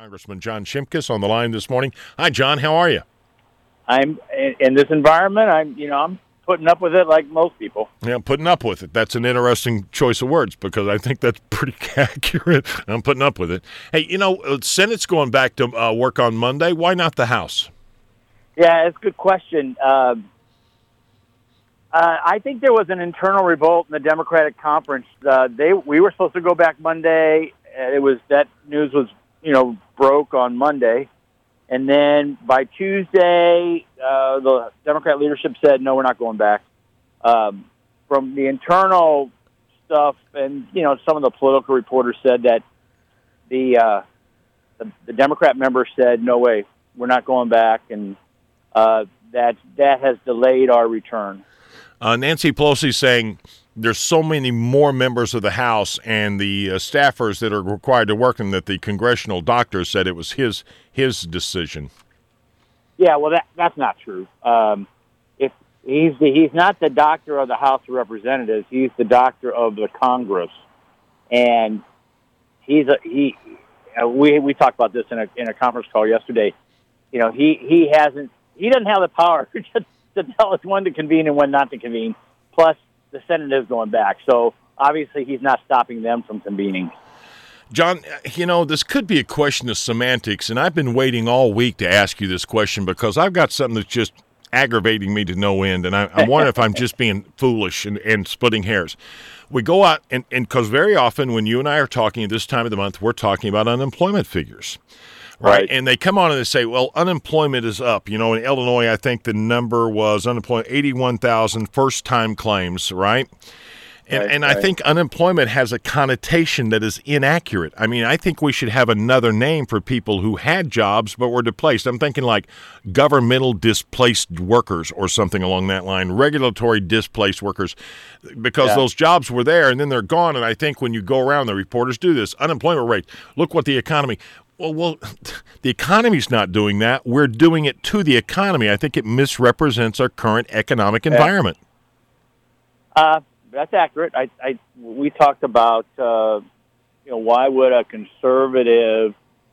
Congressman John Shimkus on the line this morning. Hi, John. How are you? I'm in this environment. I'm putting up with it like most people. Yeah, putting up with it. That's an interesting choice of words because I think that's pretty accurate. I'm putting up with it. Hey, Senate's going back to work on Monday. Why not the House? Yeah, it's a good question. I think there was an internal revolt in the Democratic conference. We were supposed to go back Monday. That news was broke on Monday, and then by Tuesday, the Democrat leadership said, "No, we're not going back." From the internal stuff, and some of the political reporters said that the Democrat members said, "No way, we're not going back," and that has delayed our return. Nancy Pelosi saying there's so many more members of the House and the staffers that are required to work, and that the congressional doctor said it was his decision. Yeah, well, that's not true. If he's not the doctor of the House of Representatives, he's the doctor of the Congress, and we talked about this in a conference call yesterday. He doesn't have the power to tell us when to convene and when not to convene. Plus, the Senate is going back, so obviously he's not stopping them from convening. John, this could be a question of semantics, and I've been waiting all week to ask you this question because I've got something that's just aggravating me to no end, and I'm wondering if I'm just being foolish and splitting hairs. We go out, and because very often when you and I are talking at this time of the month, we're talking about unemployment figures. Right. And they come on and they say, well, unemployment is up. In Illinois, I think the number was 81,000 first-time claims, right? And I think unemployment has a connotation that is inaccurate. I mean, I think we should have another name for people who had jobs but were displaced. I'm thinking like governmental displaced workers or something along that line, regulatory displaced workers, because those jobs were there and then they're gone. And I think when you go around, the reporters do this, unemployment rate, look what the economy – Well, the economy's not doing that. We're doing it to the economy. I think it misrepresents our current economic environment. That's accurate. We talked about, why would a conservative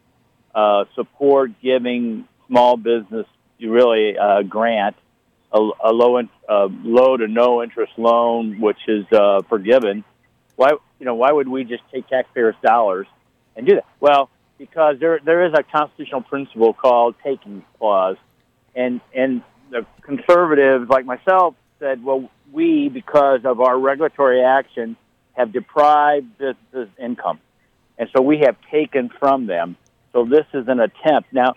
support giving small business really a grant, a low to no interest loan, which is forgiven? Why would we just take taxpayers' dollars and do that? Well, because there is a constitutional principle called taking clause, and the conservatives like myself said, well, we, because of our regulatory action, have deprived business income, and so we have taken from them. So this is an attempt. Now,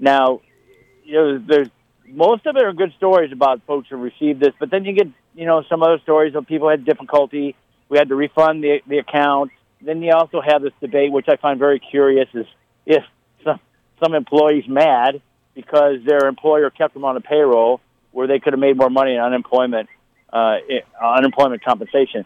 there's most of it are good stories about folks who received this, but then you get some other stories of people had difficulty. We had to refund the account. Then you also have this debate, which I find very curious, is if some employees mad because their employer kept them on a payroll where they could have made more money in unemployment compensation.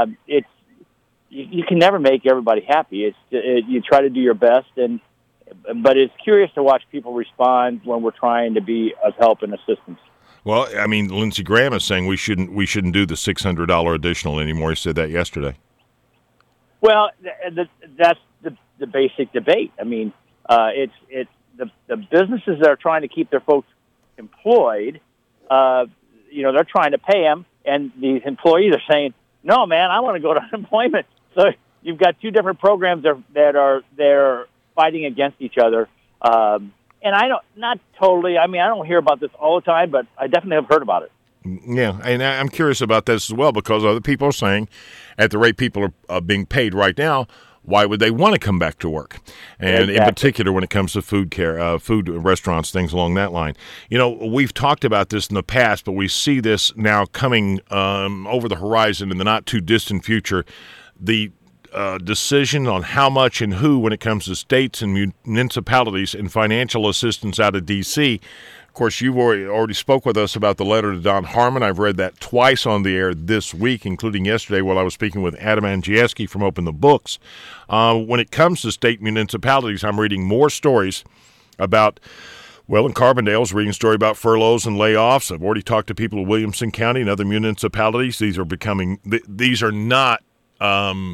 You can never make everybody happy. You try to do your best, but it's curious to watch people respond when we're trying to be of help and assistance. Well, I mean, Lindsey Graham is saying we shouldn't do the $600 additional anymore. He said that yesterday. Well, that's the basic debate. I mean, it's the businesses that are trying to keep their folks employed. They're trying to pay them, and these employees are saying, "No, man, I want to go to unemployment." So you've got two different programs they're fighting against each other. And not totally. I mean, I don't hear about this all the time, but I definitely have heard about it. Yeah, and I'm curious about this as well because other people are saying at the rate people are being paid right now, why would they want to come back to work? And in particular, when it comes to food restaurants, things along that line. We've talked about this in the past, but we see this now coming over the horizon in the not-too-distant future. The decision on how much and who when it comes to states and municipalities and financial assistance out of D.C., of course, you've already spoke with us about the letter to Don Harmon. I've read that twice on the air this week, including yesterday while I was speaking with Adam Andrzejewski from Open the Books. When it comes to state municipalities, I'm reading more stories about, well, in Carbondale, I was reading a story about furloughs and layoffs. I've already talked to people in Williamson County and other municipalities. These are not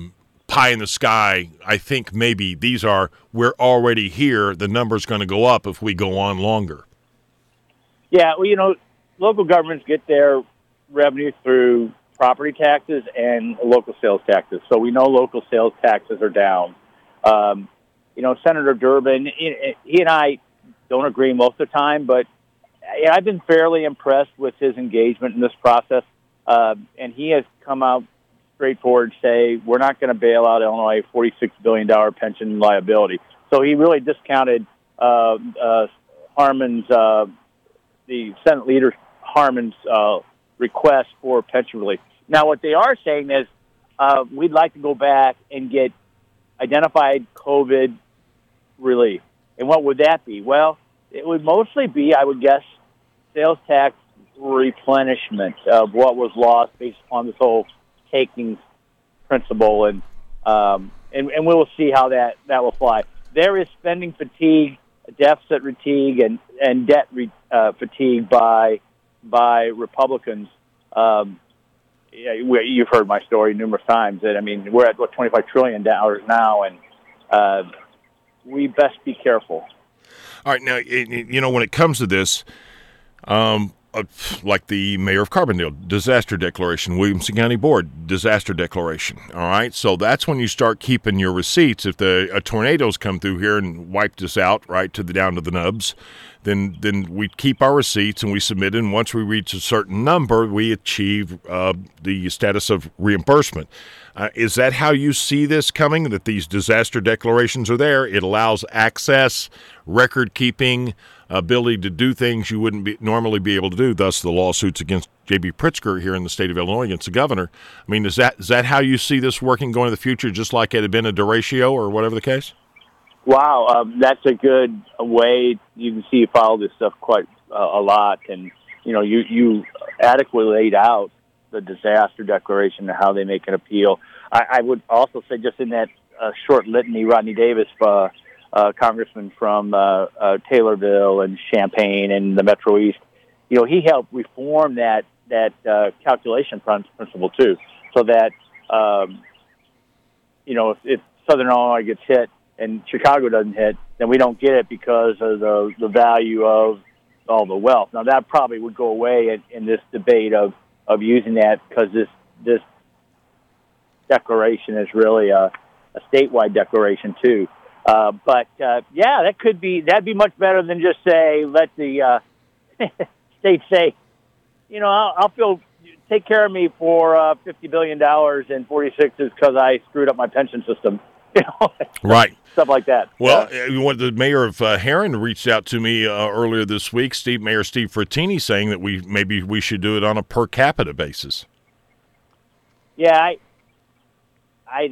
pie in the sky. I think maybe these are, we're already here. The number's going to go up if we go on longer. Yeah, well, local governments get their revenue through property taxes and local sales taxes. So we know local sales taxes are down. Senator Durbin, he and I don't agree most of the time, but I've been fairly impressed with his engagement in this process. And he has come out straightforward to say, we're not going to bail out Illinois $46 billion pension liability. So he really discounted Harmon's, the Senate leader Harmon's request for pension relief. Now, what they are saying is we'd like to go back and get identified COVID relief. And what would that be? Well, it would mostly be, I would guess, sales tax replenishment of what was lost based upon this whole takings principle, and we will see how that will fly. There is spending fatigue, deficit fatigue, and debt fatigue by Republicans. You've heard my story numerous times. That we're at $25 trillion now, and we best be careful. All right, now when it comes to this, like the mayor of Carbondale, disaster declaration, Williamson County Board, disaster declaration. All right, so that's when you start keeping your receipts. If a tornadoes come through here and wiped us out, right, down to the nubs, then we keep our receipts and we submit it, and once we reach a certain number, we achieve the status of reimbursement. Is that how you see this coming, that these disaster declarations are there? It allows access, record keeping, ability to do things you wouldn't normally be able to do, thus the lawsuits against J.B. Pritzker here in the state of Illinois against the governor. Is that how you see this working going in the future, just like it had been a derecho or whatever the case? Wow, that's a good way. You can see you follow this stuff quite a lot, and you adequately laid out the disaster declaration and how they make an appeal. I would also say, just in that short litany, Rodney Davis, congressman from Taylorville and Champaign and the Metro East, he helped reform that calculation principle too, so that if Southern Illinois gets hit and Chicago doesn't hit, then we don't get it because of the value of all the wealth. Now that probably would go away in this debate of using that, because this declaration is really a statewide declaration too. That'd be much better than just let the state say, I'll take care of me for $50 billion and 46 is because I screwed up my pension system. Right. Stuff like that. Well, the mayor of Heron reached out to me earlier this week, Mayor Steve Frattini, saying that we should do it on a per capita basis. Yeah, I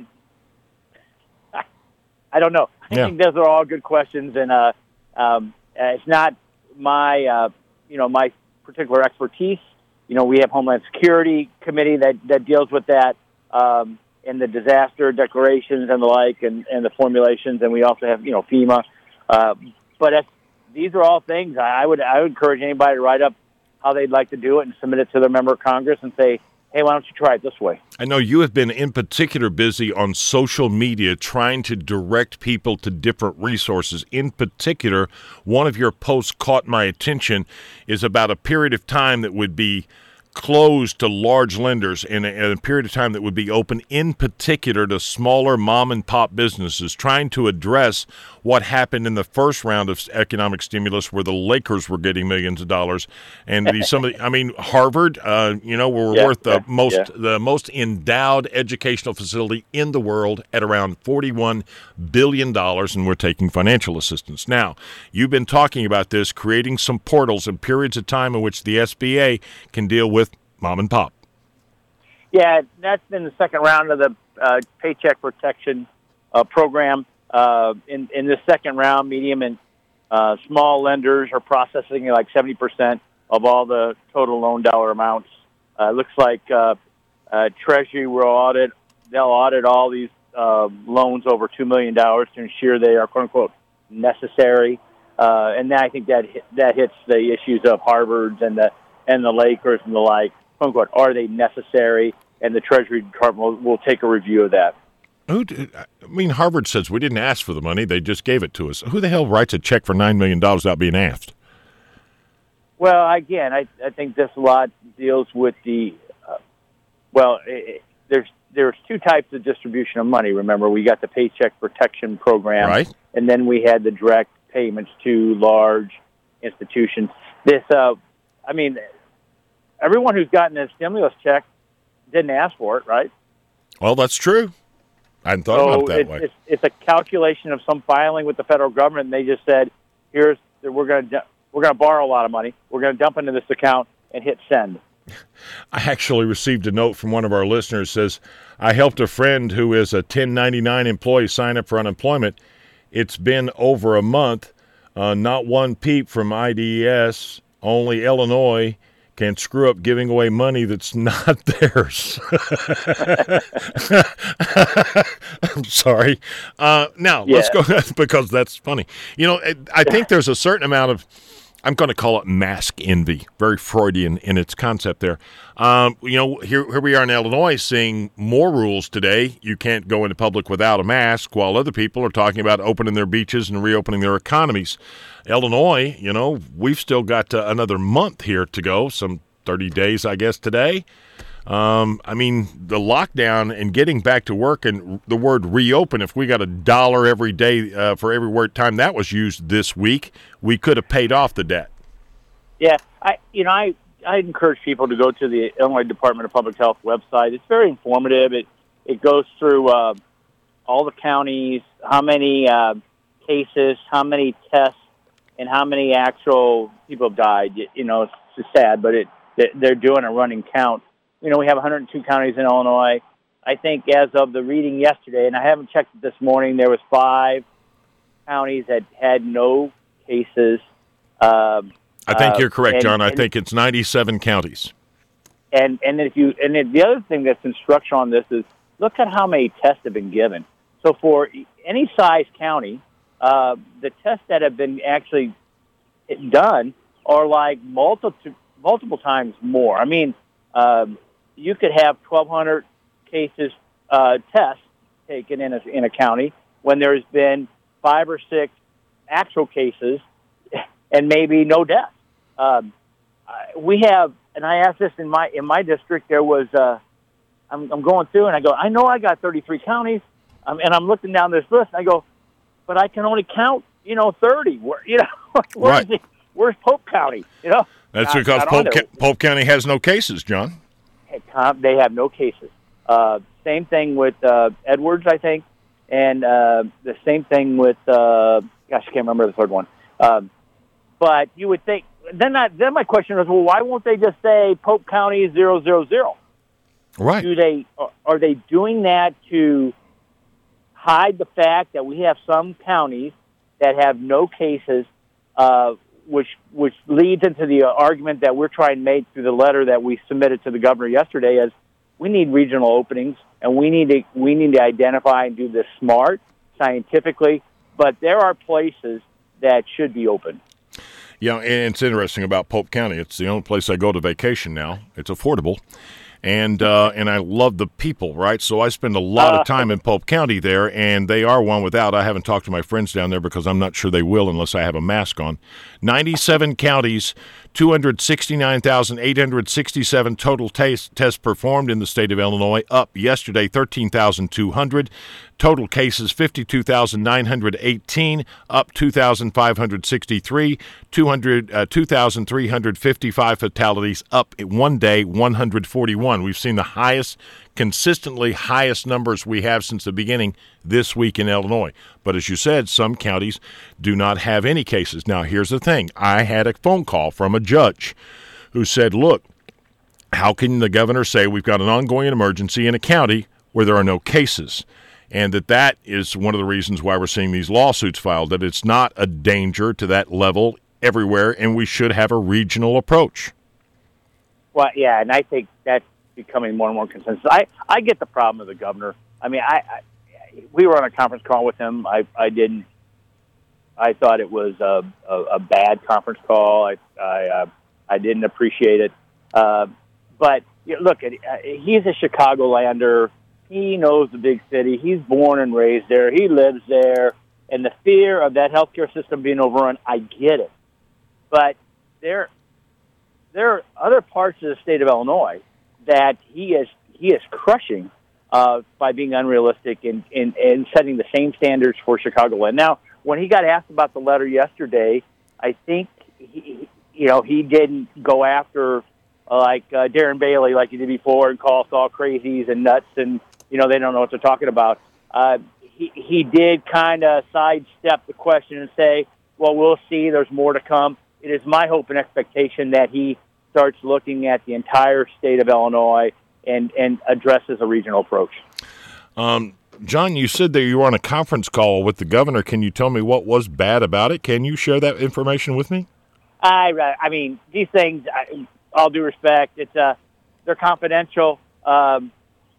don't know. I think those are all good questions, and it's not my my particular expertise. We have Homeland Security Committee that deals with that, and the disaster declarations and the like, and the formulations, and we also have FEMA. But these are all things I would encourage anybody to write up how they'd like to do it and submit it to their member of Congress and say, hey, why don't you try it this way? I know you have been in particular busy on social media trying to direct people to different resources. In particular, one of your posts caught my attention is about a period of time that would be closed to large lenders and a period of time that would be open in particular to smaller mom-and-pop businesses, trying to address what happened in the first round of economic stimulus where the Lakers were getting millions of dollars. And Harvard, were worth the most endowed educational facility in the world at around $41 billion, and we're taking financial assistance. Now, you've been talking about this, creating some portals and periods of time in which the SBA can deal with mom and pop. Yeah, that's been the second round of the Paycheck Protection Program. In the second round, medium and small lenders are processing like 70% of all the total loan dollar amounts. Looks like Treasury they'll audit all these loans over $2 million to ensure they are, quote unquote, necessary. And I think that hits the issues of Harvard's and the Lakers and the like. Quote unquote, are they necessary? And the Treasury Department will take a review of that. Harvard says we didn't ask for the money; they just gave it to us. Who the hell writes a check for $9 million without being asked? Well, again, I think this a lot deals with the there's two types of distribution of money. Remember, we got the Paycheck Protection Program, right, and then we had the direct payments to large institutions. Everyone who's gotten a stimulus check didn't ask for it, right? Well, that's true. I hadn't thought about it that way. It's a calculation of some filing with the federal government, and they just said, we're going to borrow a lot of money. We're going to dump into this account and hit send. I actually received a note from one of our listeners that says, I helped a friend who is a 1099 employee sign up for unemployment. It's been over a month. Not one peep from IDS. Only Illinois can screw up giving away money that's not theirs. I'm sorry. Let's go, because that's funny. I think there's a certain amount of, I'm going to call it mask envy, very Freudian in its concept there. Here we are in Illinois seeing more rules today. You can't go into public without a mask, while other people are talking about opening their beaches and reopening their economies. Illinois, we've still got another month here to go, some 30 days, I guess, today. The lockdown and getting back to work, and the word reopen, if we got $1 every day for every word time that was used this week, we could have paid off the debt. Yeah, I encourage people to go to the Illinois Department of Public Health website. It's very informative. It goes through all the counties, how many cases, how many tests, and how many actual people have died. It's just sad, but they're doing a running count. We have 102 counties in Illinois. I think as of the reading yesterday, and I haven't checked it this morning, there was 5 counties that had no cases. I think you're correct, John. I think it's 97 counties. And the other thing that's instructional on this is look at how many tests have been given. So for any size county, the tests that have been actually done are like multiple times more. You could have 1,200 cases tests taken in a county when there's been 5 or 6 actual cases and maybe no deaths. We have, and I asked this in my district. There was I'm going through and I go, I know I got 33 counties, and I'm looking down this list. And I go, but I can only count 30. Right. Where's Pope County? That's because Pope County has no cases, John. They have no cases. Same thing with Edwards, I think, and the same thing with I can't remember the third one. But you would think then my question was, well, why won't they just say Pope County 000? Right. Are they doing that to hide the fact that we have some counties that have no cases, which leads into the argument that we're trying to make through the letter that we submitted to the governor yesterday, is we need regional openings, and we need to identify and do this smart, scientifically, but there are places that should be open. Yeah, and it's interesting about Pope County. It's the only place I go to vacation now. It's affordable. And I love the people, right? So I spend a lot of time in Pope County there, and they are one without. I haven't talked to my friends down there because I'm not sure they will unless I have a mask on. 97 counties, 269,867 total tests performed in the state of Illinois, up yesterday 13,200. Total cases 52,918, up 2,563, 2,355 fatalities, up one day 141. We've seen the consistently highest numbers we have since the beginning this week in Illinois. But as you said, some counties do not have any cases. Now, here's the thing. I had a phone call from a judge who said, look, how can the governor say we've got an ongoing emergency in a county where there are no cases? And that is one of the reasons why we're seeing these lawsuits filed, that it's not a danger to that level everywhere, and we should have a regional approach. Well, yeah, and I think that's becoming more and more consensus. I get the problem of the governor. I mean, we were on a conference call with him. I thought it was a bad conference call. I didn't appreciate it. But look, he's a Chicagolander. He knows the big city. He's born and raised there. He lives there. And the fear of that healthcare system being overrun, I get it. But there are other parts of the state of Illinois that he is crushing by being unrealistic and setting the same standards for Chicagoland. Now, when he got asked about the letter yesterday, I think he didn't go after like Darren Bailey like he did before and call us all crazies and nuts and they don't know what they're talking about. He did kind of sidestep the question and say, well, we'll see. There's more to come. It is my hope and expectation that he starts looking at the entire state of Illinois and addresses a regional approach. John, you said that you were on a conference call with the governor. Can you tell me what was bad about it? Can you share that information with me? I mean, these things, all due respect, they're confidential. No.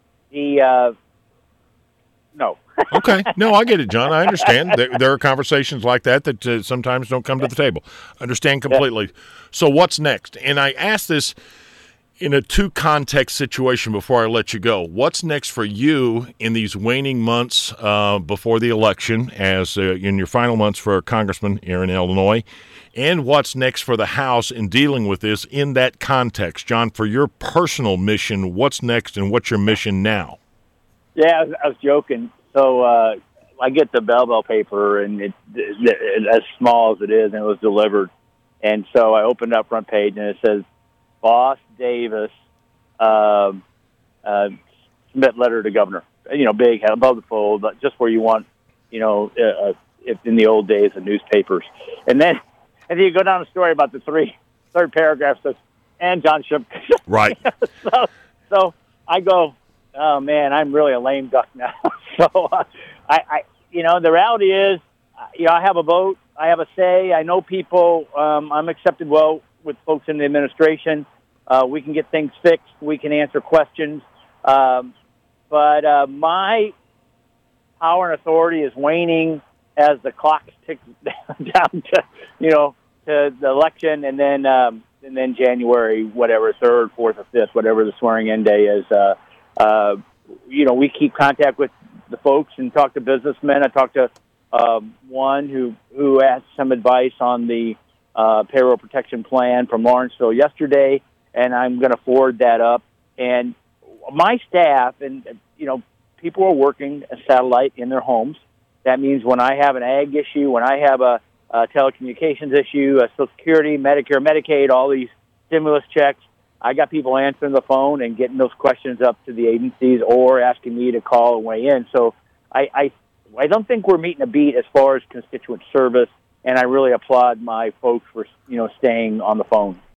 Okay. No, I get it, John. I understand. There are conversations like that sometimes don't come to the table. Understand completely. Yeah. So what's next? And I ask this in a two-context situation before I let you go. What's next for you in these waning months before the election, as in your final months for a congressman here in Illinois? And what's next for the House in dealing with this in that context? John, for your personal mission, what's next and what's your mission now? Yeah, I was joking. So I get the Belleville paper, and it's as small as it is, and it was delivered. And so I opened up front page, and it says, Boss Davis, submit letter to governor. Big, above the fold, just where you want, if in the old days of newspapers. And then you go down the story about the third paragraph says, and John Ship. Right. So I go, oh man, I'm really a lame duck now. So the reality is, I have a vote, I have a say, I know people, I'm accepted well with folks in the administration. We can get things fixed, we can answer questions, but my power and authority is waning as the clock ticks down to to the election, and then January, whatever, 3rd, 4th, or 5th, whatever the swearing-in day is. We keep contact with the folks and talk to businessmen. I talked to one who asked some advice on the payroll protection plan from Lawrenceville yesterday, and I'm going to forward that up. And my staff and people are working a satellite in their homes. That means when I have an ag issue, when I have a telecommunications issue, Social Security, Medicare, Medicaid, all these stimulus checks, I got people answering the phone and getting those questions up to the agencies or asking me to call and weigh in. So I don't think we're meeting a beat as far as constituent service, and I really applaud my folks for staying on the phone.